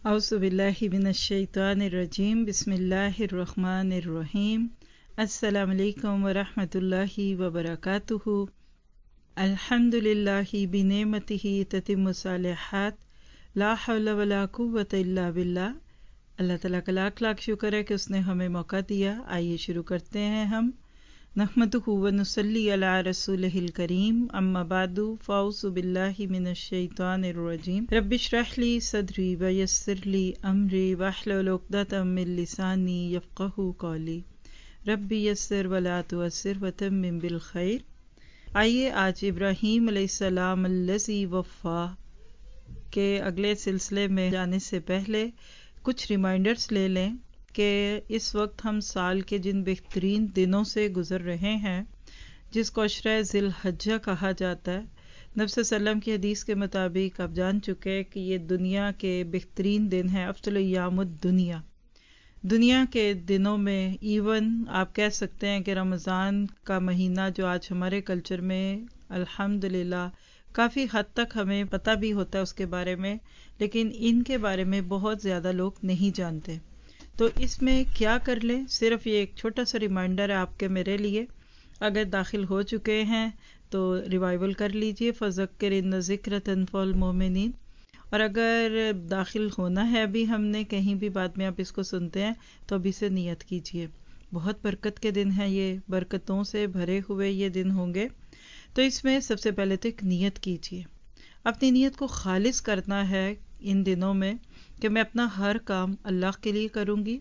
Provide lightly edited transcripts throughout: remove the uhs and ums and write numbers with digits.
औज़ु बिल्लाहि मिनश शैतानिर रजीम बिस्मिल्लाहिर रहमानिर रहीम अस्सलामु अलैकुम व रहमतुल्लाहि व बरकातुहू अल्हम्दुलिल्लाहि बिनेमतिही ततिम्मु सालिहात ला हौला वला कुव्वता इल्ला बिल्लाह। अल्लाह ताला का लाख लाख शुक्र है कि उसने हमें मौका दिया। आइए शुरू करते हैं हम। नहमदुहु व नुसल्ली अला रसूलिहिल करीम अम्मा बादु फ़ाउज़ु बिल्लाहि मिनश शैतानिर रजीम रब्बि इश्रह ली सदरी व यस्सिर ली अमरी वहलुल उक़दतम मिन लिसानी यफ़क़हू क़ौली रब्बि यस्सिर व ला तुअस्सिर व तम्मिम बिल खैर। आइए आज इब्राहीम अलैहिस्सलाम अल्लज़ी वफ़ा के अगले सिलसिले में जाने से पहले कुछ रिमाइंडर्स ले लें कि इस वक्त हम साल के जिन बेहतरीन दिनों से गुज़र रहे हैं, जिसको अशरा ज़िल-हज्जा कहा जाता है। नबी सल्लल्लाहु की हदीस के मुताबिक आप जान चुके हैं कि ये दुनिया के बेहतरीन दिन हैं, अफ़्ज़ल अय्यामुद दुनिया। दुनिया के दिनों में इवन आप कह सकते हैं कि रमज़ान का महीना जो आज हमारे कल्चर में अल्हम्दुलिल्लाह काफ़ी हद तक हमें पता भी होता है उसके बारे में, लेकिन इनके बारे में बहुत ज़्यादा लोग नहीं जानते। तो इसमें क्या कर लें, सिर्फ ये एक छोटा सा रिमाइंडर है आपके मेरे लिए। अगर दाखिल हो चुके हैं तो रिवाइवल कर लीजिए, फ़ज़क्किर इन्न ज़िक्र तन्फ़उल मोमिनीन। और अगर दाखिल होना है अभी हमने कहीं भी बाद में आप इसको सुनते हैं तो अभी से नियत कीजिए। बहुत बरकत के दिन हैं ये, बरकतों से भरे हुए ये दिन होंगे। तो इसमें सबसे पहले तो एक नियत कीजिए। अपनी नियत को खालिस करना है इन दिनों में कि मैं अपना हर काम अल्लाह के लिए करूँगी।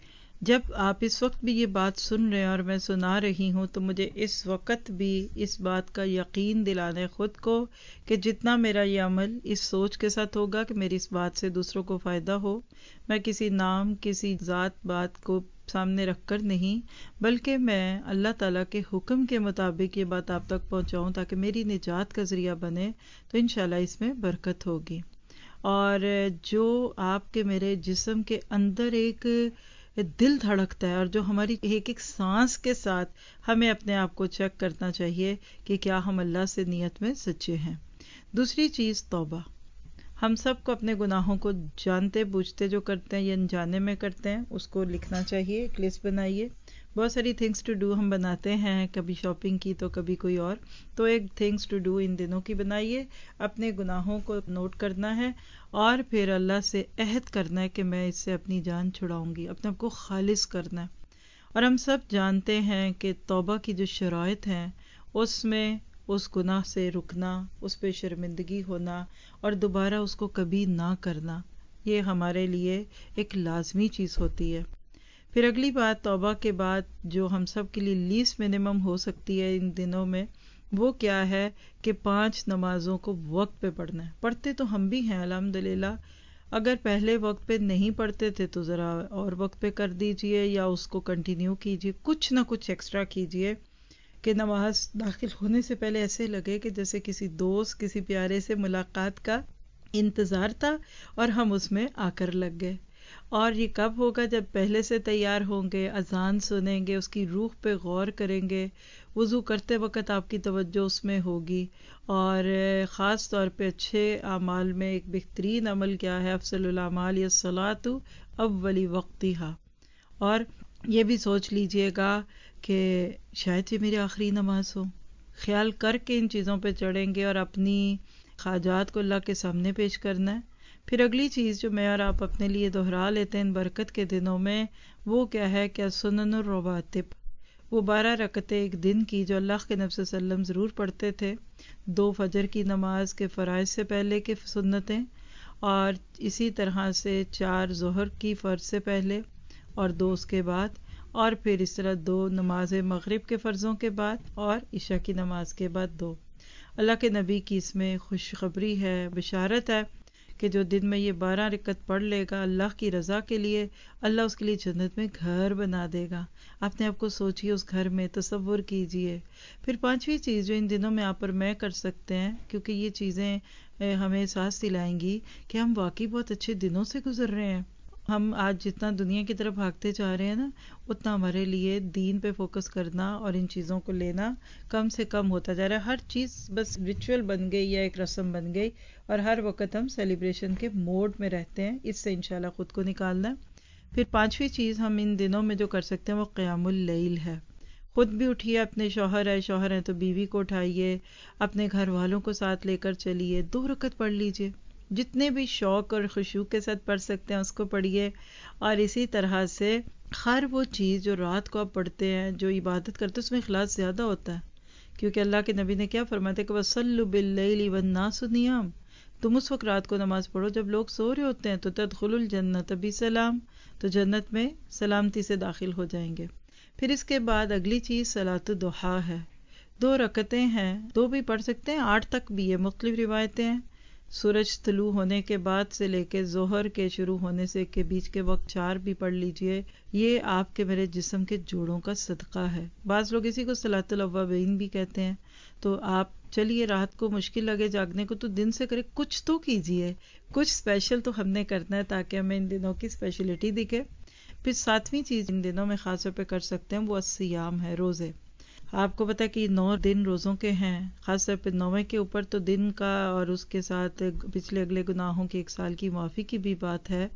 जब आप इस वक्त भी ये बात सुन रहे हैं और मैं सुना रही हूँ तो मुझे इस वक्त भी इस बात का यकीन दिलाना है ख़ुद को कि जितना मेरा ये अमल इस सोच के साथ होगा कि मेरी इस बात से दूसरों को फ़ायदा हो, मैं किसी नाम किसी ज़ात बात को सामने रख कर नहीं, बल्कि मैं अल्लाह ताला के हुक्म के मुताबिक ये बात आप तक पहुँचाऊँ ताकि मेरी निजात का ज़रिया बने, तो इंशाल्लाह इसमें बरकत होगी। और जो आपके मेरे जिस्म के अंदर एक दिल धड़कता है और जो हमारी एक एक सांस के साथ हमें अपने आप को चेक करना चाहिए कि क्या हम अल्लाह से नियत में सच्चे हैं। दूसरी चीज़ तौबा। हम सब को अपने गुनाहों को जानते बूझते जो करते हैं या अनजाने में करते हैं उसको लिखना चाहिए, एक लिस्ट बनाइए। बहुत सारी थिंग्स टू डू हम बनाते हैं, कभी शॉपिंग की तो कभी कोई और, तो एक थिंग्स टू डू इन दिनों की बनाइए। अपने गुनाहों को नोट करना है और फिर अल्लाह से अहद करना है कि मैं इससे अपनी जान छुड़ाऊंगी, अपने आप को खालिस करना है। और हम सब जानते हैं कि तौबा की जो शराइत हैं उसमें उस गुनाह से रुकना, उस पे शर्मिंदगी होना और दोबारा उसको कभी ना करना, ये हमारे लिए एक लाजमी चीज़ होती है। फिर अगली बात, तौबा के बाद जो हम सब के लिए लीस्ट मिनिमम हो सकती है इन दिनों में, वो क्या है कि 5 नमाज़ों को वक्त पे पढ़ना है। पढ़ते तो हम भी हैं अल्हम्दुलिल्लाह, अगर पहले वक्त पे नहीं पढ़ते थे तो ज़रा और वक्त पे कर दीजिए या उसको कंटिन्यू कीजिए, कुछ ना कुछ एक्स्ट्रा कीजिए कि नमाज दाखिल होने से पहले ऐसे लगे कि जैसे किसी दोस्त किसी प्यारे से मुलाकात का इंतज़ार था और हम उसमें आकर लग गए। और ये कब होगा? जब पहले से तैयार होंगे, अजान सुनेंगे, उसकी रूह पे गौर करेंगे, वज़ू करते वक्त आपकी तवज्जो उसमें होगी। और ख़ास तौर पे अच्छे अमाल में एक बेहतरीन अमल क्या है? अफ़ज़लुल अमाल यस्सलातु अव्वली वक्तिहा। और ये भी सोच लीजिएगा कि शायद ये मेरी आखिरी नमाज हो। ख्याल करके इन चीज़ों पे चढ़ेंगे और अपनी खाजात को अल्लाह के सामने पेश करना है। फिर अगली चीज़ जो मैं और आप अपने लिए दोहरा लेते हैं इन बरकत के दिनों में, वो क्या है? क्या सुननुर रवातिब, वो 12 रकतें एक दिन की जो अल्लाह के नबी सल्लल्लाहु अलैहि वसल्लम ज़रूर पढ़ते थे। 2 फजर की नमाज के फ़राइज़ से पहले की सुन्नतें, और इसी तरह से 4 ज़ोहर की फ़र्ज से पहले और 2 उसके बाद, और फिर इस तरह 2 नमाज मगरिब के फ़र्ज़ों के बाद और इशा की नमाज के बाद 2। अल्लाह के नबी की इसमें खुशखबरी है, बिशारत है कि जो दिन में ये 12 रकत पढ़ लेगा अल्लाह की रज़ा के लिए, अल्लाह उसके लिए जन्नत में घर बना देगा। अपने आप को सोचिए उस घर में, तसव्वुर कीजिए। फिर 5वीं चीज़ जो इन दिनों में आप और मैं कर सकते हैं, क्योंकि ये चीज़ें हमें एहसास दिलाएंगी कि हम वाकई बहुत अच्छे दिनों से गुजर रहे हैं ہم آج جتنا دنیا کی طرف بھاگتے جا رہے ہیں نا، اتنا ہمارے لیے دین پہ فوکس کرنا اور ان چیزوں کو لینا کم سے کم ہوتا جا رہا ہے. ہر چیز بس ریچول بن گئی یا ایک رسم بن گئی، اور ہر وقت ہم سیلیبریشن کے موڈ میں رہتے ہیں. اس سے انشاءاللہ خود کو نکالنا ہے. پھر پانچویں چیز ہم ان دنوں میں جو کر سکتے ہیں وہ قیام اللیل ہے. خود بھی اٹھیے، اپنے شوہر ہیں تو بیوی کو اٹھائیے، اپنے گھر والوں کو ساتھ لے کر چلیے، 2 رکعت پڑھ لیجئے. جتنے بھی شوق اور خشوع کے ساتھ پڑھ سکتے ہیں اس کو پڑھیے. اور اسی طرح سے ہر وہ چیز جو رات کو آپ پڑھتے ہیں، جو عبادت کرتے ہیں، اس میں اخلاص زیادہ ہوتا ہے. کیونکہ اللہ کے نبی نے کیا فرماتے کہ وَصَلُّوا بِاللَّيْلِ وَالنَّاسُ نِيَامٌ، تم اس وقت رات کو نماز پڑھو جب لوگ سو رہے ہوتے ہیں، تو تدخلوا الجنۃ بسلام، تو جنت میں سلامتی سے داخل ہو جائیں گے. پھر اس کے بعد اگلی چیز صلاۃ الضحیٰ ہے. 2 رکعتیں ہیں، 2 بھی پڑھ سکتے ہیں، 8 تک بھی ہے، مختلف روایتیں ہیں. سورج طلوع ہونے کے بعد سے لے کے ظہر کے شروع ہونے سے کے بیچ کے وقت 4 بھی پڑھ لیجئے. یہ آپ کے میرے جسم کے جوڑوں کا صدقہ ہے. بعض لوگ اسی کو صلاۃ الاوابین بھی کہتے ہیں. تو آپ چلیے، رات کو مشکل لگے جاگنے کو تو دن سے کرے، کچھ تو کیجئے، کچھ اسپیشل تو ہم نے کرنا ہے تاکہ ہمیں ان دنوں کی اسپیشلٹی دکھے. پھر 7ویں چیز ان دنوں میں خاص طور پہ کر سکتے ہیں وہ الصیام ہے، روزے. آپ کو پتا کہ 9 دن روزوں کے ہیں، خاص طور پہ 9ویں کے اوپر تو دن کا اور اس کے ساتھ پچھلے اگلے گناہوں کے 1 سال کی معافی کی بھی بات ہے.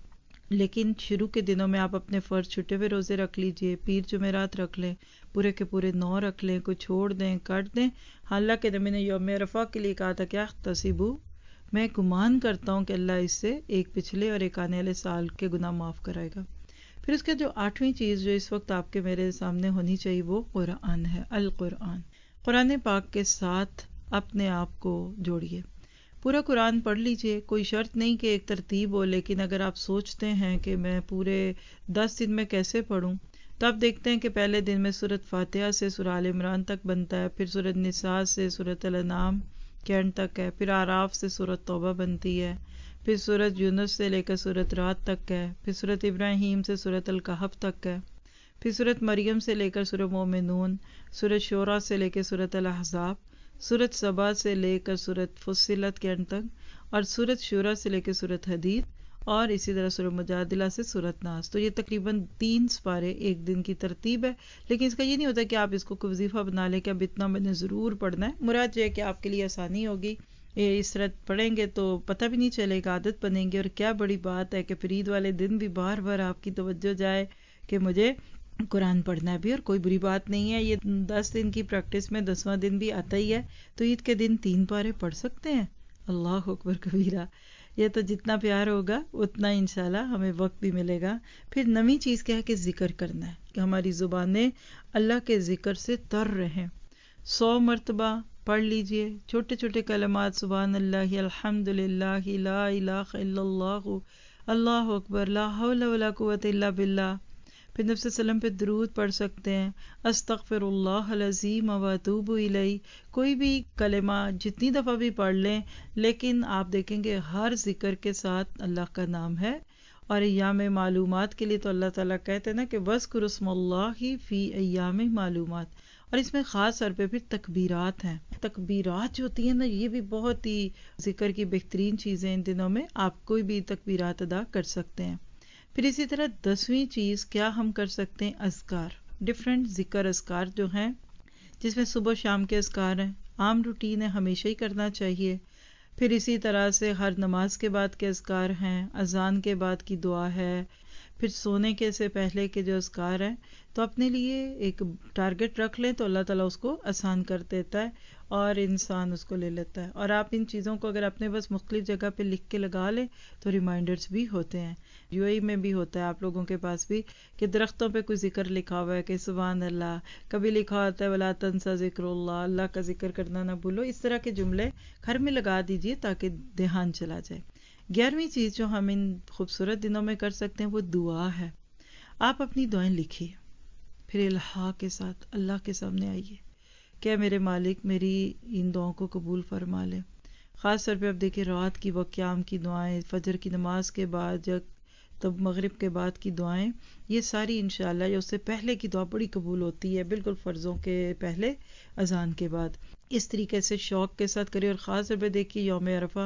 لیکن شروع کے دنوں میں آپ اپنے فرض چھٹے ہوئے روزے رکھ لیجئے، پیر جمعرات رکھ لیں، پورے کے پورے 9 رکھ لیں، کوئی چھوڑ دیں، کٹ دیں. اللہ کے نبی نے یوم عرفہ کے لیے کہا تھا کیا تحتسبوا، میں گمان کرتا ہوں کہ اللہ اس سے ایک پچھلے اور ایک آنے والے سال کے گناہ معاف کرائے گا. پھر اس کے جو 8ویں چیز جو اس وقت آپ کے میرے سامنے ہونی چاہیے وہ قرآن ہے. القرآن، قرآن پاک کے ساتھ اپنے آپ کو جوڑیے. پورا قرآن پڑھ لیجئے. کوئی شرط نہیں کہ ایک ترتیب ہو، لیکن اگر آپ سوچتے ہیں کہ میں پورے 10 دن میں کیسے پڑھوں، تو آپ دیکھتے ہیں کہ پہلے دن میں سورۃ فاتحہ سے سورہ آل عمران تک بنتا ہے، پھر سورۃ نساء سے سورۃ الانعام کے اینڈ تک ہے، پھر اعراف سے سورۃ توبہ بنتی ہے، پھر سورۃ یونس سے لے کر سورۃ رات تک ہے، پھر سورۃ ابراہیم سے سورۃ الکہف تک ہے، پھر سورۃ مریم سے لے کر سورۃ مومنون، سورۃ شورى سے لے کے سورۃ الاحزاب، سورۃ سبا سے لے کر سورۃ فصلت کے اینڈ تک، اور سورۃ شورى سے لے کے سورۃ حدید، اور اسی طرح سورۃ مجادلہ سے سورۃ ناس. تو یہ تقریباً 3 سپارے ایک دن کی ترتیب ہے. لیکن اس کا یہ نہیں ہوتا کہ آپ اس کو کوئی وظیفہ بنا لیں کہ اب اتنا میں نے ضرور پڑھنا ہے. مراد یہ ہے کہ آپ کے لیے آسانی ہوگی، یہ اس طرح پڑھیں گے تو پتہ بھی نہیں چلے گا، عادت بنیں گے. اور کیا بڑی بات ہے کہ فرید والے دن بھی بار بار آپ کی توجہ جائے کہ مجھے قرآن پڑھنا بھی، اور کوئی بری بات نہیں ہے. یہ 10 دن کی پریکٹس میں 10واں دن بھی آتا ہی ہے، تو عید کے دن 3 پارے پڑھ سکتے ہیں. اللہ اکبر کبیرہ. یہ تو جتنا پیار ہوگا اتنا انشاءاللہ ہمیں وقت بھی ملے گا. پھر 9ویں چیز کیا ہے کہ ذکر کرنا ہے، کہ ہماری زبانیں اللہ کے ذکر سے تر رہیں. 100 مرتبہ پڑھ لیجئے چھوٹے چھوٹے کلمات، سبحان اللہ، الحمد للہ، لا الہ الا اللہ، اللہ اکبر، لا حول ولا قوت الا باللہ. پھر نبی صلی اللہ علیہ وسلم پہ درود پڑھ سکتے ہیں، استغفر اللہ العظیم واتوب الیہ. کوئی بھی کلمہ جتنی دفعہ بھی پڑھ لیں، لیکن آپ دیکھیں گے ہر ذکر کے ساتھ اللہ کا نام ہے. اور ایام معلومات کے لیے تو اللہ تعالیٰ کہتے ہیں نا کہ وَاذْكُرُوا اسْمَ اللَّهِ فِي أَيَّامٍ معلومات. اور اس میں خاص طور پہ پھر تکبیرات ہیں. تکبیرات جو ہوتی ہیں نا، یہ بھی بہت ہی ذکر کی بہترین چیزیں ان دنوں میں، آپ کوئی بھی تکبیرات ادا کر سکتے ہیں. پھر اسی طرح 10ویں چیز کیا ہم کر سکتے ہیں، اذکار. ڈفرینٹ ذکر اذکار جو ہیں، جس میں صبح شام کے اذکار ہیں، عام روٹین ہے، ہمیشہ ہی کرنا چاہیے. پھر اسی طرح سے ہر نماز کے بعد کے اذکار ہیں، اذان کے بعد کی دعا ہے، پھر سونے کے سے پہلے کے جو اذکار ہیں. تو اپنے لیے ایک ٹارگٹ رکھ لیں تو اللہ تعالیٰ اس کو آسان کر دیتا ہے اور انسان اس کو لے لیتا ہے. اور آپ ان چیزوں کو اگر اپنے بس مختلف جگہ پہ لکھ کے لگا لیں تو ریمائنڈرز بھی ہوتے ہیں. UAE میں بھی ہوتا ہے، آپ لوگوں کے پاس بھی، کہ درختوں پہ کوئی ذکر لکھا ہوا ہے کہ سبحان اللہ، کبھی لکھا ہوتا ہے ولا تنسى ذکر اللہ، اللہ کا ذکر کرنا نہ بھولو. اس طرح کے جملے گھر میں لگا دیجئے تاکہ دھیان چلا جائے. 11ویں چیز جو ہم ان خوبصورت دنوں میں کر سکتے ہیں وہ دعا ہے. آپ اپنی دعائیں لکھیے، پھر الہا کے ساتھ اللہ کے سامنے آئیے کہ میرے مالک میری ان دعاؤں کو قبول فرما لے. خاص طور پہ اب دیکھیں رات کی وقت قیام کی دعائیں، فجر کی نماز کے بعد، جب تب مغرب کے بعد کی دعائیں، یہ ساری انشاءاللہ یا اس سے پہلے کی دعا بڑی قبول ہوتی ہے، بالکل فرضوں کے پہلے، اذان کے بعد. اس طریقے سے شوق کے ساتھ کریں. اور خاص طور پہ دیکھیے یوم عرفہ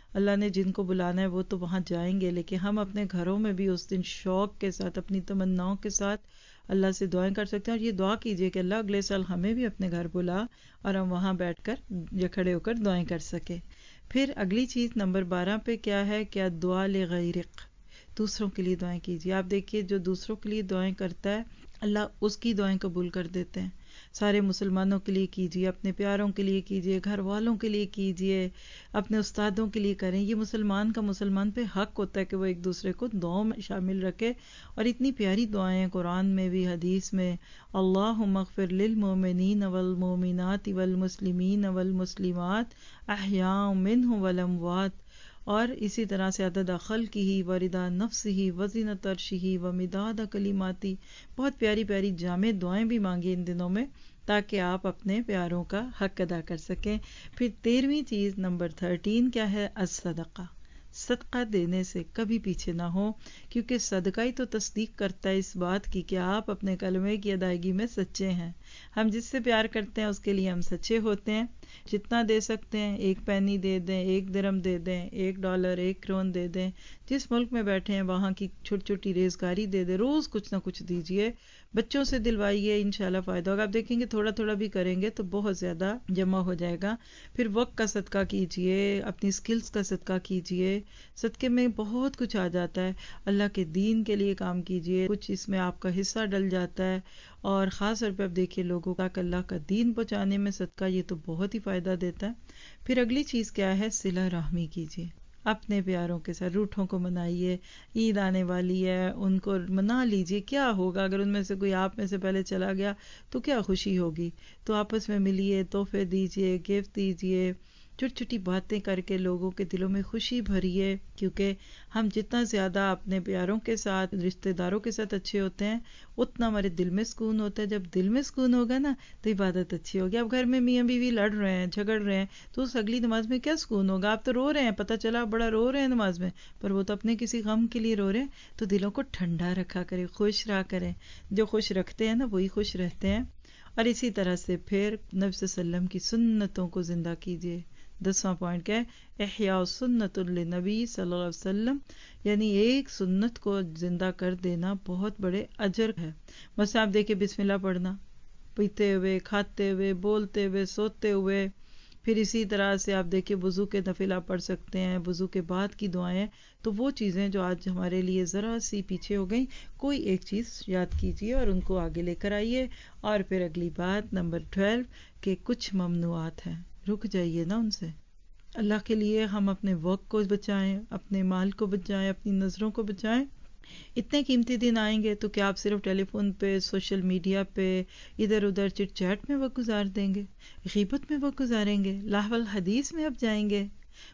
اللہ نے جن کو بلانا ہے وہ تو وہاں جائیں گے، لیکن ہم اپنے گھروں میں بھی اس دن شوق کے ساتھ اپنی تمناؤں کے ساتھ اللہ سے دعائیں کر سکتے ہیں، اور یہ دعا کیجئے کہ اللہ اگلے سال ہمیں بھی اپنے گھر بلا اور ہم وہاں بیٹھ کر یا کھڑے ہو کر دعائیں کر سکے۔ پھر اگلی چیز نمبر 12 پہ کیا ہے، کیا دعا لغیرک، دوسروں کے لیے دعائیں کیجیے۔ آپ دیکھیے جو دوسروں کے لیے دعائیں کرتا ہے اللہ اس کی دعائیں قبول کر دیتے ہیں۔ سارے مسلمانوں کے لیے کیجیے، اپنے پیاروں کے لیے کیجیے، گھر والوں کے لیے کیجیے، اپنے استادوں کے لیے کریں۔ یہ مسلمان کا مسلمان پہ حق ہوتا ہے کہ وہ ایک دوسرے کو دعاؤں میں شامل رکھے، اور اتنی پیاری دعائیں ہیں قرآن میں بھی حدیث میں، اللہم اغفر للمؤمنین والمؤمنات والمسلمین والمسلمات احیاء منہم والاموات، اور اسی طرح سے عدد خلقہ ورضا نفسہ وزنۃ عرشہ ومداد کلماتہ، بہت پیاری پیاری جامع دعائیں بھی مانگی ان دنوں میں تاکہ آپ اپنے پیاروں کا حق ادا کر سکیں۔ پھر 13ویں چیز نمبر 13 کیا ہے، الصدقہ، صدقہ دینے سے کبھی پیچھے نہ ہو، کیونکہ صدقہ ہی تو تصدیق کرتا ہے اس بات کی کہ آپ اپنے کلمے کی ادائیگی میں سچے ہیں۔ ہم جس سے پیار کرتے ہیں اس کے لیے ہم سچے ہوتے ہیں، جتنا دے سکتے ہیں، 1 پینی دے دیں، 1 درہم دے دیں، $1 1 کرون دے دیں، جس ملک میں بیٹھے ہیں وہاں کی چھوٹی چھوٹی ریزگاری دے دیں، روز کچھ نہ کچھ دیجئے، بچوں سے دلوائیے، انشاءاللہ فائدہ ہوگا۔ آپ دیکھیں گے تھوڑا تھوڑا بھی کریں گے تو بہت زیادہ جمع ہو جائے گا۔ پھر وقت کا صدقہ کیجئے، اپنی سکلز کا صدقہ کیجئے، صدقے میں بہت کچھ آ جاتا ہے، اللہ کے دین کے لیے کام کیجئے، کچھ اس میں آپ کا حصہ ڈل جاتا ہے، اور خاص طور پہ آپ دیکھیے لوگوں کا کہ اللہ کا دین پہنچانے میں صدقہ یہ تو بہت ہی فائدہ دیتا ہے۔ پھر اگلی چیز کیا ہے، صلہ رحمی کیجئے، اپنے پیاروں کے ساتھ، روٹھوں کو منائیے، عید آنے والی ہے ان کو منا لیجئے، کیا ہوگا اگر ان میں سے کوئی آپ میں سے پہلے چلا گیا تو کیا خوشی ہوگی، تو آپس میں ملیے، تحفے دیجئے، گفٹ دیجئے، چھوٹی چھوٹی باتیں کر کے لوگوں کے دلوں میں خوشی بھریے، کیونکہ ہم جتنا زیادہ اپنے پیاروں کے ساتھ، رشتہ داروں کے ساتھ اچھے ہوتے ہیں اتنا ہمارے دل میں سکون ہوتا ہے۔ جب دل میں سکون ہوگا نا تو عبادت اچھی ہوگی۔ اب گھر میں میاں بیوی لڑ رہے ہیں، جھگڑ رہے ہیں، تو اس اگلی نماز میں کیا سکون ہوگا؟ آپ تو رو رہے ہیں، پتہ چلا بڑا رو رہے ہیں نماز میں، پر وہ تو اپنے کسی غم کے لیے رو رہے ہیں۔ تو دلوں کو ٹھنڈا رکھا کریں، خوش رہا کریں، جو خوش رکھتے ہیں نا وہی خوش رہتے ہیں۔ اور اسی طرح سے پھر نبی صلی اللہ علیہ وسلم کی سنتوں کو زندہ کیجیے۔ 10واں پوائنٹ کیا ہے، احیاء سنت للنبی صلی اللہ علیہ وسلم، یعنی ایک سنت کو زندہ کر دینا بہت بڑے اجر ہے۔ مثلا آپ دیکھیں بسم اللہ پڑھنا، پیتے ہوئے، کھاتے ہوئے، بولتے ہوئے، سوتے ہوئے، پھر اسی طرح سے آپ دیکھیں وضو کے نفل آپ پڑھ سکتے ہیں، وضو کے بعد کی دعائیں، تو وہ چیزیں جو آج ہمارے لیے ذرا سی پیچھے ہو گئیں، کوئی ایک چیز یاد کیجیے اور ان کو آگے لے کر آئیے۔ اور پھر اگلی بات نمبر 12 کہ کچھ ممنوعات ہیں، رک جائیے نا ان سے۔ اللہ کے لیے ہم اپنے وقت کو بچائیں، اپنے مال کو بچائیں، اپنی نظروں کو بچائیں۔ اتنے قیمتی دن آئیں گے تو کیا آپ صرف ٹیلی فون پہ، سوشل میڈیا پہ، ادھر ادھر چٹ چیٹ میں وقت گزار دیں گے، غیبت میں وقت گزاریں گے، لہو الحدیث میں اب جائیں گے،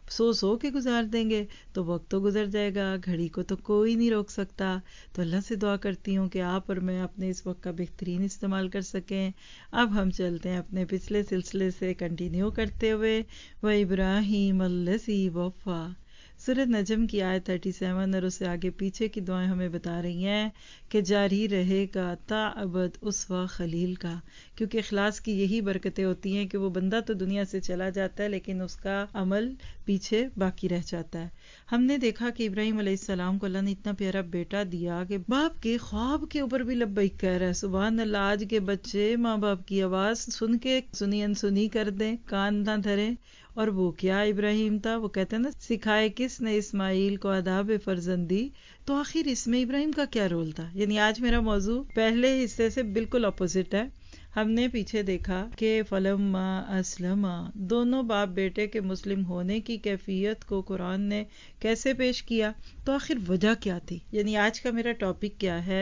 سو کے گزار دیں گے تو وقت تو گزر جائے گا، گھڑی کو تو کوئی نہیں روک سکتا۔ تو اللہ سے دعا کرتی ہوں کہ آپ اور میں اپنے اس وقت کا بہترین استعمال کر سکیں۔ اب ہم چلتے ہیں اپنے پچھلے سلسلے سے کنٹینیو کرتے ہوئے، وَإِبْرَاهِيمَ الَّذِي وَفَّى، سورۃ نجم کی آیت 37 اور اس سے آگے پیچھے کی دعائیں ہمیں بتا رہی ہیں کہ جاری رہے گا تا ابد اسوہ خلیل کا، کیونکہ اخلاص کی یہی برکتیں ہوتی ہیں کہ وہ بندہ تو دنیا سے چلا جاتا ہے لیکن اس کا عمل پیچھے باقی رہ جاتا ہے۔ ہم نے دیکھا کہ ابراہیم علیہ السلام کو اللہ نے اتنا پیارا بیٹا دیا کہ باپ کے خواب کے اوپر بھی لبیک کہہ رہا ہے، سبحان اللہ۔ آج کے بچے ماں باپ کی آواز سن کے سنی انسنی کر دیں، کان نہ دھریں، اور وہ کیا ابراہیم تھا، وہ کہتے ہیں نا سکھائے کس نے اسماعیل کو آداب فرزندی، تو آخر اس میں ابراہیم کا کیا رول تھا؟ یعنی آج میرا موضوع پہلے حصے سے بالکل اپوزٹ ہے۔ ہم نے پیچھے دیکھا کہ فلما اسلما، دونوں باپ بیٹے کے مسلم ہونے کی کیفیت کو قرآن نے کیسے پیش کیا، تو آخر وجہ کیا تھی؟ یعنی آج کا میرا ٹاپک کیا ہے،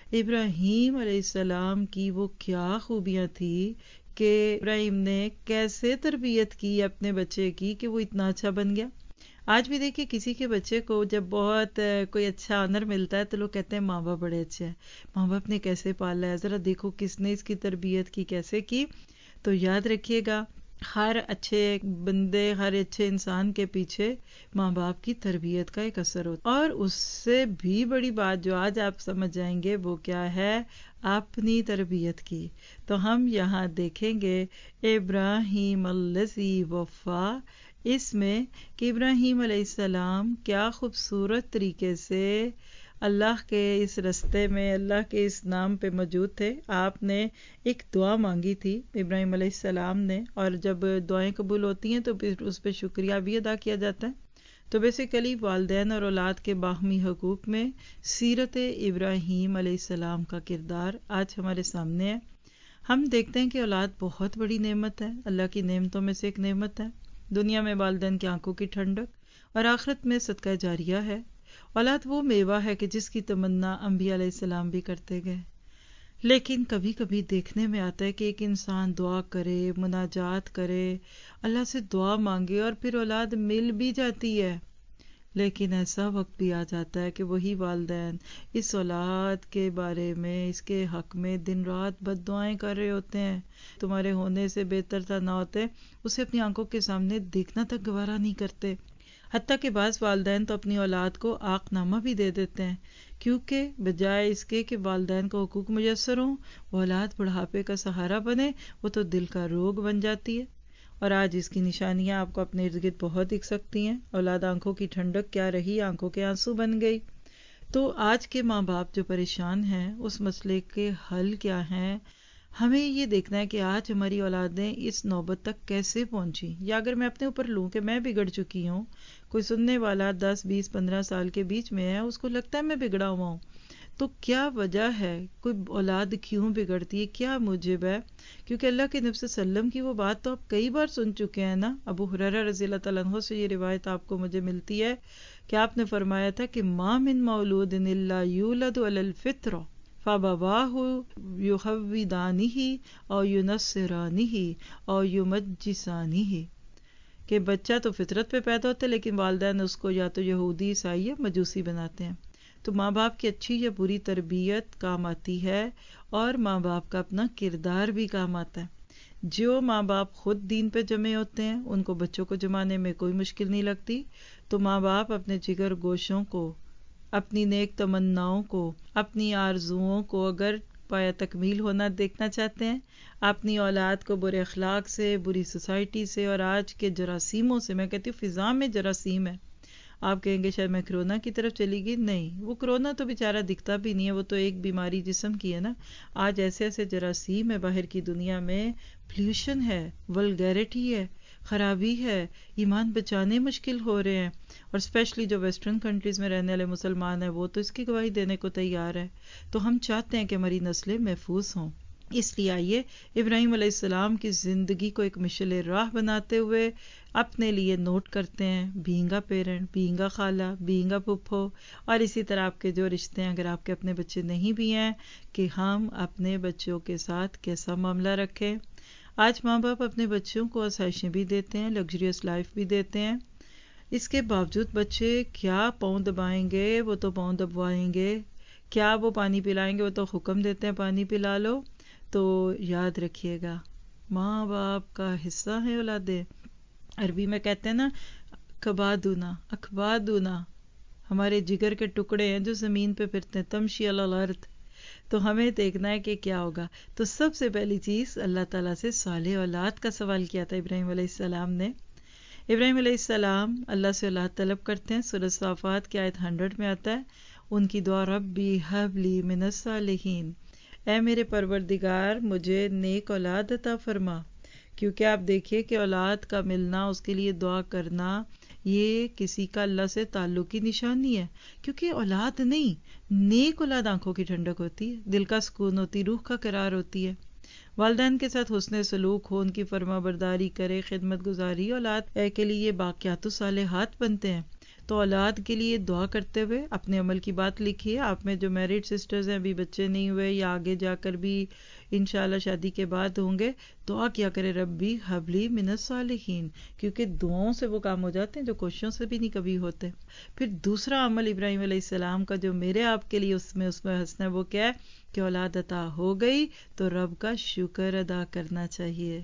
ابراہیم علیہ السلام کی وہ کیا خوبیاں تھی کہ ابراہیم نے کیسے تربیت کی اپنے بچے کی کہ وہ اتنا اچھا بن گیا۔ آج بھی دیکھیں کسی کے بچے کو جب بہت کوئی اچھا آنر ملتا ہے تو لوگ کہتے ہیں ماں باپ بڑے اچھے ہیں، ماں باپ نے کیسے پالا ہے، ذرا دیکھو کس نے اس کی تربیت کی، کیسے کی۔ تو یاد رکھیے گا ہر اچھے بندے، ہر اچھے انسان کے پیچھے ماں باپ کی تربیت کا ایک اثر ہوتا ہے، اور اس سے بھی بڑی بات جو آج آپ سمجھ جائیں گے وہ کیا ہے، اپنی تربیت کی۔ تو ہم یہاں دیکھیں گے ابراہیم الذی وفا، اس میں کہ ابراہیم علیہ السلام کیا خوبصورت طریقے سے اللہ کے اس رستے میں، اللہ کے اس نام پہ موجود تھے. آپ نے ایک دعا مانگی تھی ابراہیم علیہ السلام نے، اور جب دعائیں قبول ہوتی ہیں تو پھر اس پہ شکریہ بھی ادا کیا جاتا ہے. تو بیسیکلی والدین اور اولاد کے باہمی حقوق میں سیرت ابراہیم علیہ السلام کا کردار آج ہمارے سامنے ہے. ہم دیکھتے ہیں کہ اولاد بہت بڑی نعمت ہے، اللہ کی نعمتوں میں سے ایک نعمت ہے. دنیا میں والدین کی آنکھوں کی ٹھنڈک اور آخرت میں صدقہ جاریہ ہے. اولاد وہ میوہ ہے کہ جس کی تمنا انبیاء علیہ السلام بھی کرتے گئے. لیکن کبھی کبھی دیکھنے میں آتا ہے کہ ایک انسان دعا کرے، مناجات کرے، اللہ سے دعا مانگے اور پھر اولاد مل بھی جاتی ہے، لیکن ایسا وقت بھی آ جاتا ہے کہ وہی والدین اس اولاد کے بارے میں، اس کے حق میں دن رات بد دعائیں کر رہے ہوتے ہیں. تمہارے ہونے سے بہتر تھا نہ ہوتے، اسے اپنی آنکھوں کے سامنے دیکھنا تک گوارا نہیں کرتے. حتیٰ کہ بعض والدین تو اپنی اولاد کو عاق نامہ بھی دے دیتے ہیں، کیونکہ بجائے اس کے کہ والدین کو حقوق میسر ہوں، وہ اولاد بڑھاپے کا سہارا بنے، وہ تو دل کا روگ بن جاتی ہے. اور آج اس کی نشانیاں آپ کو اپنے ارد گرد بہت دکھ سکتی ہیں. اولاد آنکھوں کی ٹھنڈک کیا رہی، آنکھوں کے آنسو بن گئی. تو آج کے ماں باپ جو پریشان ہیں، اس مسئلے کے حل کیا ہیں؟ ہمیں یہ دیکھنا ہے کہ آج ہماری اولادیں اس نوبت تک کیسے پہنچی. یا اگر میں اپنے اوپر لوں کہ میں بگڑ چکی ہوں، کوئی سننے والا 10 20 15 سال کے بیچ میں ہے، اس کو لگتا ہے میں بگڑا ہوا ہوں، تو کیا وجہ ہے؟ کوئی اولاد کیوں بگڑتی ہے؟ کیا موجب ہے؟ کیونکہ اللہ کے نبی صلی اللہ علیہ وسلم کی وہ بات تو آپ کئی بار سن چکے ہیں نا. ابو ہریرہ رضی اللہ تعالیٰ عنہ سے یہ روایت آپ کو مجھے ملتی ہے کہ آپ نے فرمایا تھا کہ ما من مولود الا یولد علی الفطرہ فابواہ یحودانہ او ینصرانہ او یمجسانہ، کہ بچہ تو فطرت پہ پیدا ہوتا ہے لیکن والدین اس کو یا تو یہودی، عیسائی یا مجوسی بناتے ہیں. تو ماں باپ کی اچھی یا بری تربیت کام آتی ہے، اور ماں باپ کا اپنا کردار بھی کام آتا ہے. جو ماں باپ خود دین پہ جمے ہوتے ہیں، ان کو بچوں کو جمانے میں کوئی مشکل نہیں لگتی. تو ماں باپ اپنے جگر گوشوں کو، اپنی نیک تمناؤں کو، اپنی آرزوؤں کو اگر پایا تکمیل ہونا دیکھنا چاہتے ہیں، اپنی اولاد کو برے اخلاق سے، بری سوسائٹی سے اور آج کے جراثیموں سے، میں کہتی ہوں فضا میں جراثیم ہے. آپ کہیں گے شاید میں کرونا کی طرف چلی گئی، نہیں، وہ کرونا تو بیچارہ دکھتا بھی نہیں ہے، وہ تو ایک بیماری جسم کی ہے نا. آج ایسے ایسے جراثیم ہے باہر کی دنیا میں، پلیوشن ہے، ولگیرٹی ہے، خرابی ہے، ایمان بچانے مشکل ہو رہے ہیں. اور اسپیشلی جو ویسٹرن کنٹریز میں رہنے والے مسلمان ہیں، وہ تو اس کی گواہی دینے کو تیار ہے. تو ہم چاہتے ہیں کہ ہماری نسلیں محفوظ ہوں. اس لیے آئیے ابراہیم علیہ السلام کی زندگی کو ایک مشعل راہ بناتے ہوئے اپنے لیے نوٹ کرتے ہیں. بینگا پیرنٹ، بینگا خالہ، بینگا پھپھو، اور اسی طرح آپ کے جو رشتے ہیں، اگر آپ کے اپنے بچے نہیں بھی ہیں، کہ ہم اپنے بچوں کے ساتھ کیسا معاملہ رکھیں. آج ماں باپ اپنے بچوں کو آسائشیں بھی دیتے ہیں، لگژریس لائف بھی دیتے ہیں. اس کے باوجود بچے کیا پاؤں دبائیں گے، وہ تو پاؤں دبوائیں گے. کیا وہ پانی پلائیں گے، وہ تو حکم دیتے ہیں پانی پلا لو. تو یاد رکھیے گا، ماں باپ کا حصہ ہے اولادیں. عربی میں کہتے ہیں نا، کبادونا اکبادونا، ہمارے جگر کے ٹکڑے ہیں جو زمین پہ پھرتے ہیں، تمشی علی الارض. تو ہمیں دیکھنا ہے کہ کیا ہوگا. تو سب سے پہلی چیز اللہ تعالیٰ سے صالح اولاد کا سوال کیا تھا ابراہیم علیہ السلام نے. ابراہیم علیہ السلام اللہ سے اولاد طلب کرتے ہیں. سورۃ صافات کی آیت 100 میں آتا ہے ان کی دعا، ربی ہب لی من الصالحین، اے میرے پروردگار مجھے نیک اولاد عطا فرما. کیونکہ آپ دیکھیے کہ اولاد کا ملنا، اس کے لیے دعا کرنا، یہ کسی کا اللہ سے تعلق کی نشانی ہے. کیونکہ اولاد نہیں، نیک اولاد آنکھوں کی ٹھنڈک ہوتی ہے، دل کا سکون ہوتی، روح کا قرار ہوتی ہے. والدین کے ساتھ حسن سلوک ہو، ان کی فرما برداری کرے، خدمت گزاری، اولاد کے لیے باقیات و صالحات بنتے ہیں. تو اولاد کے لیے دعا کرتے ہوئے اپنے عمل کی بات لکھیے. آپ میں جو میرڈ سسٹرز ہیں، ابھی بچے نہیں ہوئے یا آگے جا کر بھی انشاءاللہ شادی کے بعد ہوں گے، دعا کیا کرے، ربی حبلی من الصالحین، کیونکہ دعاؤں سے وہ کام ہو جاتے ہیں جو کوششوں سے بھی نہیں کبھی ہوتے. پھر دوسرا عمل ابراہیم علیہ السلام کا جو میرے آپ کے لیے اس میں ہنسنا ہے، وہ کیا ہے کہ اولاد عطا ہو گئی تو رب کا شکر ادا کرنا چاہیے.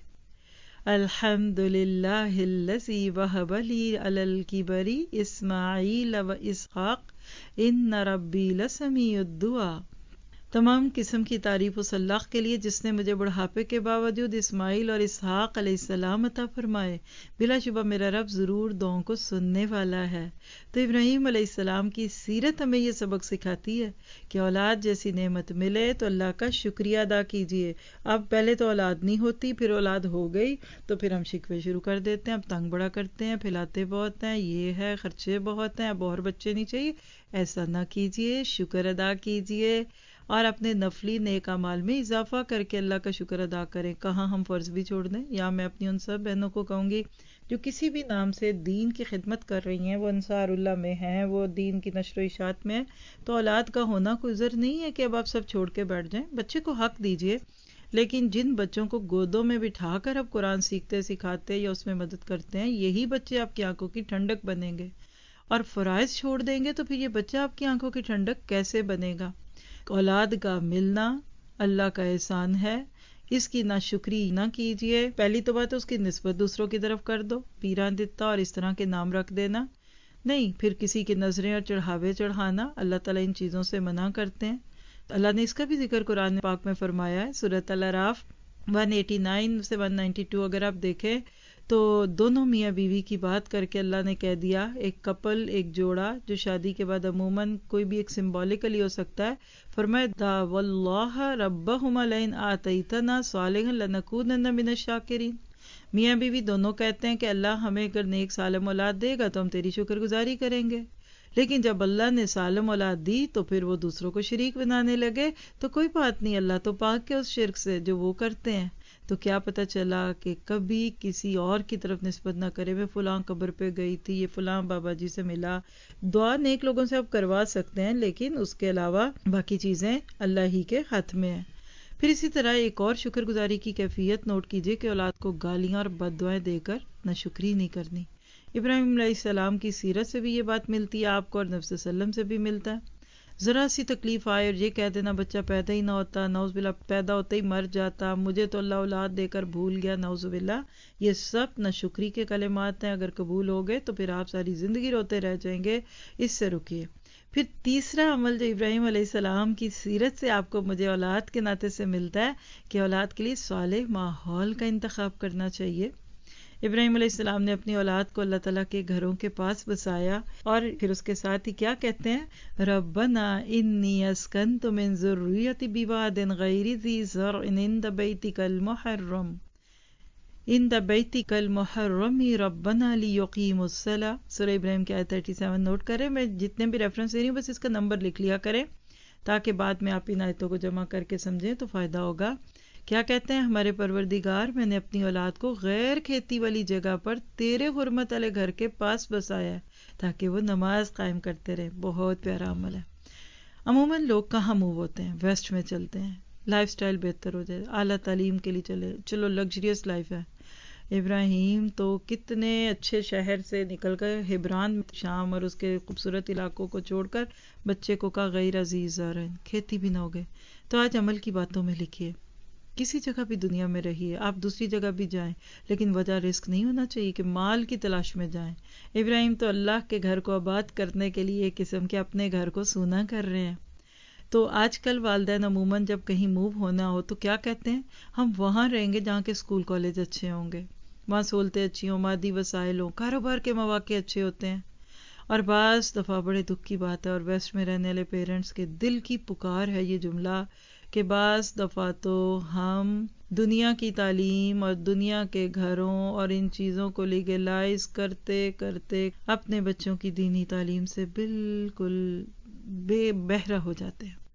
الحمدللہ الذی وہب لی علی الکبر اسماعیل و اسحاق ان ربی لسمیع الدعاء. تمام قسم کی تعریف اس اللہ کے لیے جس نے مجھے بڑھاپے کے باوجود اسماعیل اور اسحاق علیہ السلام عطا فرمائے. بلا شبہ میرا رب ضرور دعاؤں کو سننے والا ہے. تو ابراہیم علیہ السلام کی سیرت ہمیں یہ سبق سکھاتی ہے کہ اولاد جیسی نعمت ملے تو اللہ کا شکریہ ادا کیجیے. اب پہلے تو اولاد نہیں ہوتی، پھر اولاد ہو گئی تو پھر ہم شکوے شروع کر دیتے ہیں، اب تنگ بڑا کرتے ہیں، پھیلاتے بہت ہیں، یہ ہے، خرچے بہت ہیں، اب اور بچے نہیں چاہیے. ایسا نہ کیجیے، شکر ادا کیجیے اور اپنے نفلی نیک اعمال میں اضافہ کر کے اللہ کا شکر ادا کریں. کہاں ہم فرض بھی چھوڑ دیں. یا میں اپنی ان سب بہنوں کو کہوں گی جو کسی بھی نام سے دین کی خدمت کر رہی ہیں، وہ انصار اللہ میں ہیں، وہ دین کی نشر و اشاعت میں ہیں، تو اولاد کا ہونا کوئی عذر نہیں ہے کہ اب آپ سب چھوڑ کے بیٹھ جائیں. بچے کو حق دیجیے، لیکن جن بچوں کو گودوں میں بٹھا کر اب قرآن سیکھتے سکھاتے یا اس میں مدد کرتے ہیں، یہی بچے آپ کی آنکھوں کی ٹھنڈک بنیں گے. اور فرائض چھوڑ دیں گے تو پھر یہ بچہ آپ کی آنکھوں کی ٹھنڈک کیسے بنے گا؟ اولاد کا ملنا اللہ کا احسان ہے، اس کی ناشکری نہ کیجیے. پہلی تو بات ہے اس کی نسبت دوسروں کی طرف کر دو، پیران دتا اور اس طرح کے نام رکھ دینا. نہیں، پھر کسی کی نظریں اور چڑھاوے چڑھانا، اللہ تعالیٰ ان چیزوں سے منع کرتے ہیں. اللہ نے اس کا بھی ذکر قرآن پاک میں فرمایا ہے. سورۃ الاعراف 189 سے 192 اگر آپ دیکھیں تو دونوں میاں بیوی کی بات کر کے اللہ نے کہہ دیا، ایک کپل، ایک جوڑا جو شادی کے بعد عموماً کوئی بھی ایک سمبولیکلی ہو سکتا ہے، فرمایا دا واللہ ربہما لئن آتیتنا صالحا لنکونن من الشاکرین. میاں بیوی دونوں کہتے ہیں کہ اللہ ہمیں اگر نیک سالم اولاد دے گا تو ہم تیری شکر گزاری کریں گے. لیکن جب اللہ نے سالم اولاد دی تو پھر وہ دوسروں کو شریک بنانے لگے. تو کوئی بات نہیں، اللہ تو پاک ہے اس شرک سے جو وہ کرتے ہیں. تو کیا پتہ چلا کہ کبھی کسی اور کی طرف نسبت نہ کرے، میں فلاں قبر پہ گئی تھی، یہ فلاں بابا جی سے ملا. دعا نیک لوگوں سے آپ کروا سکتے ہیں، لیکن اس کے علاوہ باقی چیزیں اللہ ہی کے ہاتھ میں ہیں. پھر اسی طرح ایک اور شکر گزاری کی کیفیت نوٹ کیجیے کہ اولاد کو گالیاں اور بد دعائیں دے کر ناشکری نہیں کرنی. ابراہیم علیہ السلام کی سیرت سے بھی یہ بات ملتی ہے آپ کو، اور نبی صلی اللہ علیہ وسلم سے بھی ملتا ہے. ذرا سی تکلیف آئے اور یہ کہہ دینا بچہ پیدا ہی نہ ہوتا، نعوذ باللہ پیدا ہوتے ہی مر جاتا، مجھے تو اللہ اولاد دے کر بھول گیا، نعوذ باللہ، یہ سب ناشکری کے کلمات ہیں. اگر قبول ہو گئے تو پھر آپ ساری زندگی روتے رہ جائیں گے. اس سے رکیے. پھر تیسرا عمل جو ابراہیم علیہ السلام کی سیرت سے آپ کو مجھے اولاد کے ناطے سے ملتا ہے کہ اولاد کے لیے صالح ماحول کا انتخاب کرنا چاہیے. ابراہیم علیہ السلام نے اپنی اولاد کو اللہ تعالیٰ کے گھروں کے پاس بسایا، اور پھر اس کے ساتھ ہی کیا کہتے ہیں، ربنا انی اسکنت من ذریتی بواد غیر ذی زرع عند بیتک المحرم ربنا لیقیموا الصلاۃ. سورہ ابراہیم کی آیت 37 نوٹ کریں. میں جتنے بھی ریفرنس دے رہی ہوں بس اس کا نمبر لکھ لیا کریں تاکہ بعد میں آپ ان آیتوں کو جمع کر کے سمجھیں تو فائدہ ہوگا. کیا کہتے ہیں، ہمارے پروردگار، میں نے اپنی اولاد کو غیر کھیتی والی جگہ پر تیرے حرمت والے گھر کے پاس بسایا ہے تاکہ وہ نماز قائم کرتے رہے. بہت پیارا عمل ہے. عموماً لوگ کہاں موو ہوتے ہیں؟ ویسٹ میں چلتے ہیں، لائف سٹائل بہتر ہو جائے، اعلیٰ تعلیم کے لیے چلو لگژریس لائف ہے. ابراہیم تو کتنے اچھے شہر سے نکل کر ہبران، شام اور اس کے خوبصورت علاقوں کو چھوڑ کر بچے کو کہا غیر عزیز زارعین، کھیتی بھی نہ ہو گئے. تو آج عمل کی باتوں میں لکھیے، کسی جگہ بھی دنیا میں رہیے، آپ دوسری جگہ بھی جائیں، لیکن وجہ رزق نہیں ہونا چاہیے کہ مال کی تلاش میں جائیں. ابراہیم تو اللہ کے گھر کو آباد کرنے کے لیے ایک قسم کے اپنے گھر کو سونا کر رہے ہیں. تو آج کل والدین عموماً جب کہیں موو ہونا ہو تو کیا کہتے ہیں، ہم وہاں رہیں گے جہاں کے اسکول کالج اچھے ہوں گے، وہاں سہولتیں اچھی ہوں، مادی وسائل ہوں، کاروبار کے مواقع اچھے ہوتے ہیں. اور بعض دفعہ بڑے دکھ کی بات ہے، اور ویسٹ میں رہنے والے پیرنٹس کے دل کی پکار ہے یہ جملہ کہ بعض دفعہ تو ہم دنیا کی تعلیم اور دنیا کے گھروں اور ان چیزوں کو لیگلائز کرتے کرتے اپنے بچوں کی دینی تعلیم سے بالکل بے بہرہ ہو جاتے ہیں.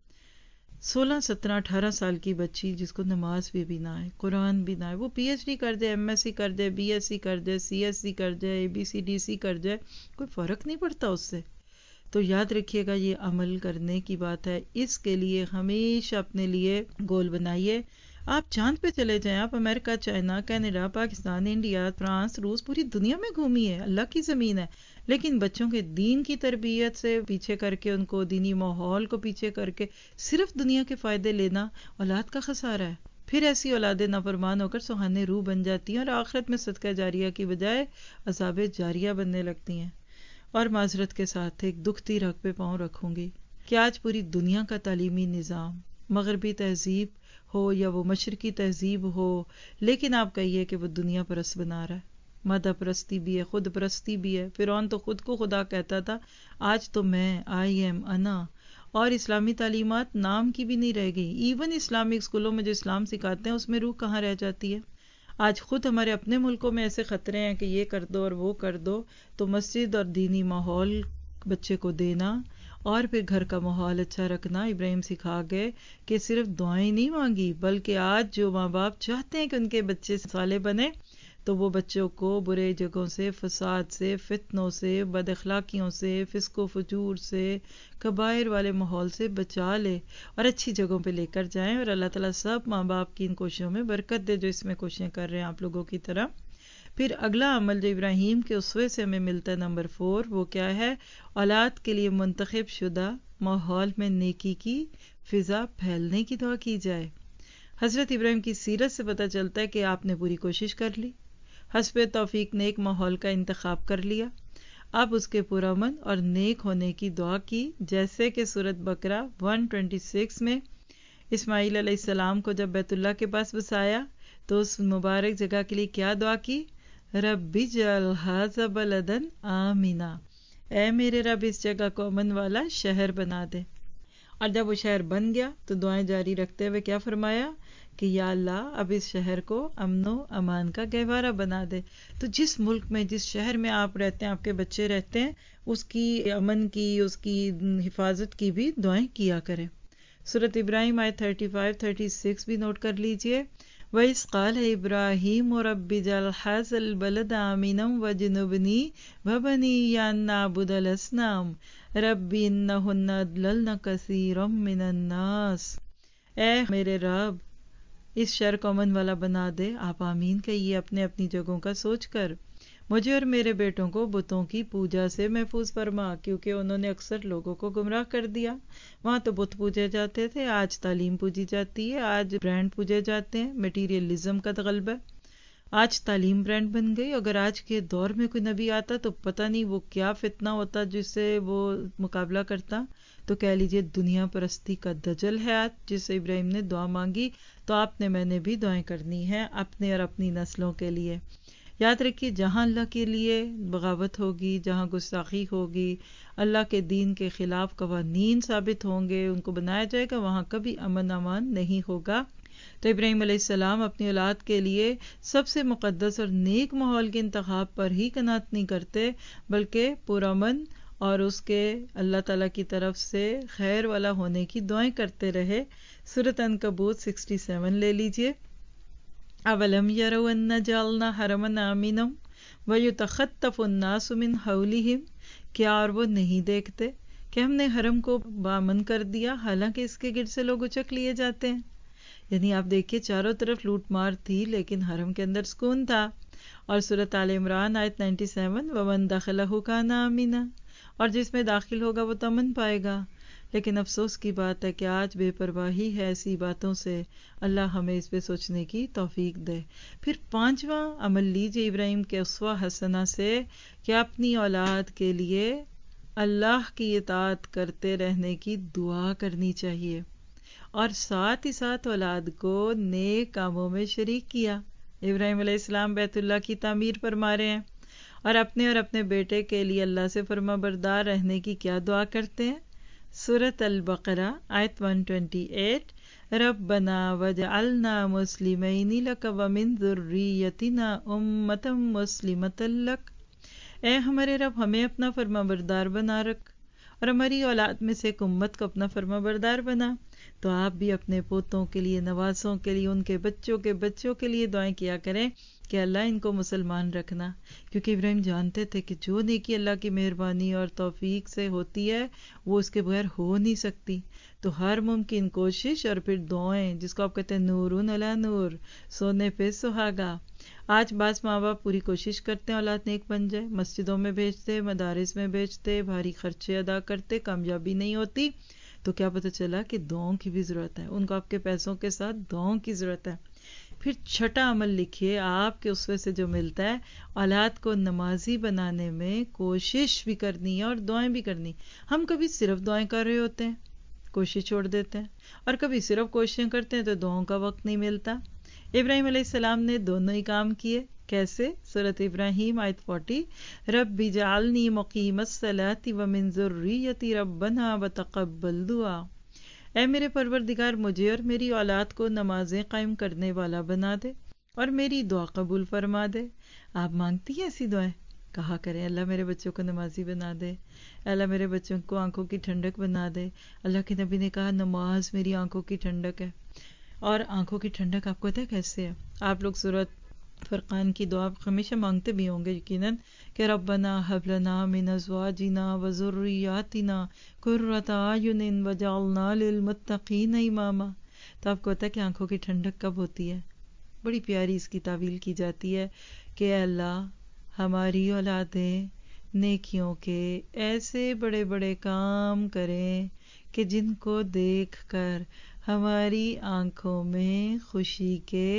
16, 17, 18 سال کی بچی جس کو نماز بھی نہ آئے، قرآن بھی نہ آئے، وہ پی ایچ ڈی کر جائے، ایم ایس سی کر جائے، بی ایس سی کر جائے، سی ایس سی کر جائے، اے بی سی ڈی سی کر جائے، کوئی فرق نہیں پڑتا اس سے. تو یاد رکھیے گا یہ عمل کرنے کی بات ہے. اس کے لیے ہمیشہ اپنے لیے گول بنائیے. آپ چاند پہ چلے جائیں، آپ امریکہ، China, Canada, Pakistan, India, France, روس، پوری دنیا میں گھومیے، اللہ کی زمین ہے. لیکن بچوں کے دین کی تربیت سے پیچھے کر کے، ان کو دینی ماحول کو پیچھے کر کے صرف دنیا کے فائدے لینا اولاد کا خسارہ ہے. پھر ایسی اولادیں نافرمان ہو کر سوہانے روح بن جاتی ہیں اور آخرت میں صدقہ جاریہ کی بجائے عذاب جاریہ بننے لگتی ہیں. اور معذرت کے ساتھ ایک دکھتی رگ پہ پاؤں رکھوں گی کہ آج پوری دنیا کا تعلیمی نظام مغربی تہذیب ہو یا وہ مشرقی تہذیب ہو، لیکن آپ کہیے کہ وہ دنیا پرست بنا رہا ہے، مادہ پرستی بھی ہے، خود پرستی بھی ہے۔ فرعون تو خود کو خدا کہتا تھا، آج تو میں آئی ایم انا، اور اسلامی تعلیمات نام کی بھی نہیں رہ گئی۔ ایون اسلامک اسکولوں میں جو اسلام سکھاتے ہیں اس میں روح کہاں رہ جاتی ہے؟ آج خود ہمارے اپنے ملکوں میں ایسے خطرے ہیں کہ یہ کر دو اور وہ کر دو، تو مسجد اور دینی ماحول بچے کو دینا اور پھر گھر کا ماحول اچھا رکھنا۔ ابراہیم سکھا گئے کہ صرف دعائیں نہیں مانگی، بلکہ آج جو ماں باپ چاہتے ہیں کہ ان کے بچے صالح بنے، تو وہ بچوں کو برے جگہوں سے، فساد سے، فتنوں سے، بد اخلاقیوں سے، فسق و فجور سے، کبائر والے ماحول سے بچا لے اور اچھی جگہوں پہ لے کر جائیں، اور اللہ تعالیٰ سب ماں باپ کی ان کوششوں میں برکت دے جو اس میں کوششیں کر رہے ہیں آپ لوگوں کی طرح۔ پھر اگلا عمل جو ابراہیم کے اسوے سے ہمیں ملتا ہے نمبر 4، وہ کیا ہے؟ اولاد کے لیے منتخب شدہ ماحول میں نیکی کی فضا پھیلنے کی دعا کی جائے۔ حضرت ابراہیم کی سیرت سے پتہ چلتا ہے کہ آپ نے پوری کوشش کر لی، حسب توفیق نیک ماحول کا انتخاب کر لیا، اب اس کے پرامن اور نیک ہونے کی دعا کی، جیسے کہ سورۃ بقرہ 126 میں اسماعیل علیہ السلام کو جب بیت اللہ کے پاس بسایا تو اس مبارک جگہ کے لیے کیا دعا کی؟ رب اجعل ھذا بلدا آمنا، اے میرے رب اس جگہ کو امن والا شہر بنا دے۔ اور جب وہ شہر بن گیا تو دعائیں جاری رکھتے ہوئے کیا فرمایا کہ یا اللہ اب اس شہر کو امن و امان کا گہوارہ بنا دے۔ تو جس ملک میں، جس شہر میں آپ رہتے ہیں، آپ کے بچے رہتے ہیں، اس کی امن کی، اس کی حفاظت کی بھی دعائیں کیا کریں۔ سورۃ ابراہیم آیت 35-36 بھی نوٹ کر لیجئے۔ وَإِذْ قَالَ إِبْرَاهِيمُ رَبِّ اجْعَلْ هَٰذَا الْبَلَدَ آمِنًا وَاجْنُبْنِي وَبَنِيَّ أَن نَّعْبُدَ الْأَصْنَامَ رَبِّ إِنَّهُنَّ أَضْلَلْنَ كَثِيرًا مِّنَ النَّاسِ، اے میرے رب اس شہر کو امن والا بنا دے۔ آپ آمین کہیے اپنے اپنی جگہوں کا سوچ کر۔ مجھے اور میرے بیٹوں کو بتوں کی پوجا سے محفوظ فرما، کیونکہ انہوں نے اکثر لوگوں کو گمراہ کر دیا۔ وہاں تو بت پوجے جاتے تھے، آج تعلیم پوجی جاتی ہے، آج برانڈ پوجے جاتے ہیں، میٹیریلزم کا غلبہ ہے۔ آج تعلیم برانڈ بن گئی۔ اگر آج کے دور میں کوئی نبی آتا تو پتہ نہیں وہ کیا فتنہ ہوتا جس سے وہ مقابلہ کرتا۔ تو کہہ لیجئے دنیا پرستی کا دجل ہے آج، جس سے ابراہیم نے دعا مانگی، تو آپ نے، میں نے بھی دعائیں کرنی ہیں اپنے اور اپنی نسلوں کے لیے۔ یاد رکھیے جہاں اللہ کے لیے بغاوت ہوگی، جہاں گستاخی ہوگی، اللہ کے دین کے خلاف قوانین ثابت ہوں گے، ان کو بنایا جائے گا، وہاں کبھی امن امان نہیں ہوگا۔ تو ابراہیم علیہ السلام اپنی اولاد کے لیے سب سے مقدس اور نیک ماحول کے انتخاب پر ہی قناعت نہیں کرتے، بلکہ پرامن اور اس کے اللہ تعالیٰ کی طرف سے خیر والا ہونے کی دعائیں کرتے رہے۔ سورۃ عنکبوت 67 لے لیجئے۔ اولم یروا انا جعلنا حرما آمنا ویتخطف الناس من حولہم، کیا اور وہ نہیں دیکھتے کہ ہم نے حرم کو بامن کر دیا، حالانکہ اس کے گرد سے لوگ اچک لیے جاتے ہیں۔ یعنی آپ دیکھیے چاروں طرف لوٹ مار تھی لیکن حرم کے اندر سکون تھا۔ اور سورۃ آل عمران آیت 97 ومن دخلہ کان آمنا، اور جس میں داخل ہوگا وہ تو امن پائے گا۔ لیکن افسوس کی بات ہے کہ آج بے پرواہی ہے ایسی باتوں سے۔ اللہ ہمیں اس پہ سوچنے کی توفیق دے۔ پھر 5واں عمل لیجئے ابراہیم کے اسوہ حسنہ سے کہ اپنی اولاد کے لیے اللہ کی اطاعت کرتے رہنے کی دعا کرنی چاہیے، اور ساتھ ہی ساتھ اولاد کو نیک کاموں میں شریک کیا۔ ابراہیم علیہ السلام بیت اللہ کی تعمیر فرما رہے ہیں اور اپنے بیٹے کے لیے اللہ سے فرما بردار رہنے کی کیا دعا کرتے ہیں؟ سورۃ البقرہ آیت 128 ربنا وجعلنا مسلمین لک ومن ذریتنا امۃ مسلمۃ لک، اے ہمارے رب ہمیں اپنا فرما بردار بنا رکھ اور ہماری اولاد میں سے ایک امت کو اپنا فرما بردار بنا۔ تو آپ بھی اپنے پوتوں کے لیے، نوازوں کے لیے، ان کے بچوں کے لیے دعائیں کیا کریں کہ اللہ ان کو مسلمان رکھنا، کیونکہ ابراہیم جانتے تھے کہ جو نیکی اللہ کی مہربانی اور توفیق سے ہوتی ہے وہ اس کے بغیر ہو نہیں سکتی۔ تو ہر ممکن کوشش اور پھر دعائیں، جس کو آپ کہتے ہیں نورن علی نور، سونے پہ سہاگا۔ آج بعض ماں باپ پوری کوشش کرتے ہیں اولاد نیک بن جائے، مسجدوں میں بھیجتے، مدارس میں بھیجتے، بھاری خرچے ادا کرتے، کامیابی نہیں ہوتی، تو کیا پتہ چلا کہ دعاؤں کی بھی ضرورت ہے، ان کو آپ کے پیسوں کے ساتھ دعاؤں کی ضرورت ہے۔ پھر 6واں عمل لکھیے آپ کے اسوے سے جو ملتا ہے، اولاد کو نمازی بنانے میں کوشش بھی کرنی ہے اور دعائیں بھی کرنی۔ ہم کبھی صرف دعائیں کر رہے ہوتے ہیں، کوشش چھوڑ دیتے ہیں، اور کبھی صرف کوششیں کرتے ہیں تو دعاؤں کا وقت نہیں ملتا۔ ابراہیم علیہ السلام نے دونوں ہی کام کیے۔ کیسے؟ سورۃ ابراہیم آیت 40، رب اجعلنی مقیم الصلاۃ ومن ذریتی ربنا وتقبل دعا۔ اے میرے پروردگار، مجھے اور میری اولاد کو نمازیں قائم کرنے والا بنا دے اور میری دعا قبول فرما دے۔ آپ مانگتی ہیں ایسی دعائیں؟ کہا کریں، اللہ میرے بچوں کو نمازی بنا دے، اللہ میرے بچوں کو آنکھوں کی ٹھنڈک بنا دے۔ اللہ کے نبی نے کہا نماز میری آنکھوں کی ٹھنڈک ہے۔ اور آنکھوں کی ٹھنڈک آپ کو پتہ ہے کیسے ہے؟ آپ لوگ سورۃ فرقان کی دعا ہمیشہ مانگتے بھی ہوں گے یقیناً کہ ربنا ھب لنا من ازواجنا وذریاتنا قرۃ اعین وجعلنا للمتقین اماما۔ تو آپ کو پتہ ہے کہ آنکھوں کی ٹھنڈک کب ہوتی ہے؟ بڑی پیاری اس کی تعویل کی جاتی ہے کہ اے اللہ ہماری اولادیں نیکیوں کے ایسے بڑے بڑے کام کریں کہ جن کو دیکھ کر ہماری آنکھوں میں خوشی کے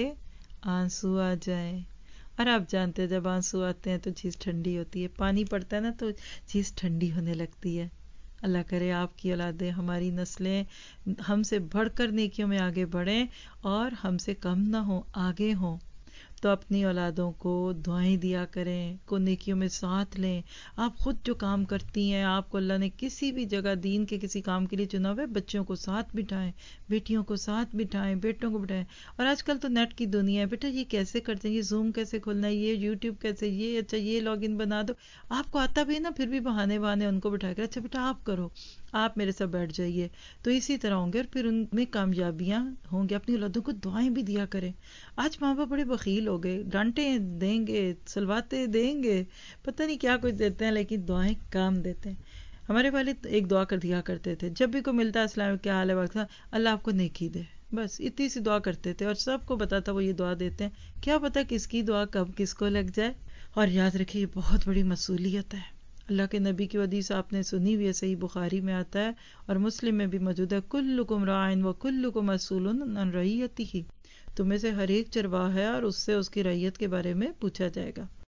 آنسو آ جائیں۔ اور آپ جانتے ہیں جب آنسو آتے ہیں تو چیز ٹھنڈی ہوتی ہے، پانی پڑتا ہے نا تو چیز ٹھنڈی ہونے لگتی ہے۔ اللہ کرے آپ کی اولادیں، ہماری نسلیں ہم سے بڑھ کر نیکیوں میں آگے بڑھیں اور ہم سے کم نہ ہوں، آگے ہوں۔ تو اپنی اولادوں کو دعائیں دیا کریں، کو نیکیوں میں ساتھ لیں۔ آپ خود جو کام کرتی ہیں، آپ کو اللہ نے کسی بھی جگہ دین کے کسی کام کے لیے چنا ہوا ہے، بچوں کو ساتھ بٹھائیں، بیٹیوں کو ساتھ بٹھائیں، بیٹوں کو بٹھائیں۔ اور آج کل تو نیٹ کی دنیا ہے، بیٹا یہ کیسے کرتے ہیں، یہ زوم کیسے کھولنا ہے، یہ یوٹیوب کیسے، یہ اچھا یہ لاگ ان بنا دو۔ آپ کو آتا بھی ہے نا، پھر بھی بہانے ان کو بٹھا کر اچھا بیٹا آپ کرو، آپ میرے ساتھ بیٹھ جائیے، تو اسی طرح ہوں گے اور پھر ان میں کامیابیاں ہوں گے۔ اپنی اولادوں کو دعائیں بھی دیا کریں۔ آج ماں باپ بڑے بخیل ہو گئے، ڈانٹے دیں گے، سلواتے دیں گے، پتہ نہیں کیا کچھ دیتے ہیں، لیکن دعائیں کام دیتے ہیں۔ ہمارے والد ایک دعا کر دیا کرتے تھے، جب بھی کوئی ملتا ہے السلام کیا حال ہے، وقت اللہ آپ کو نیکی دے، بس اتنی سی دعا کرتے تھے اور سب کو پتا تھا وہ یہ دعا دیتے ہیں۔ کیا پتا کس کی دعا کب کس کو لگ جائے۔ اور یاد رکھیے یہ بہت بڑی مسئولیت ہے۔ اللہ کے نبی کی حدیث آپ نے سنی ہوئی ہے، صحیح بخاری میں آتا ہے اور مسلم میں بھی موجود ہے، کلکم راعٍ وکلکم مسئول عن رعیتہ، تم میں سے ہر ایک چرواہا ہے اور اس سے اس کی رعیت کے بارے میں پوچھا جائے گا۔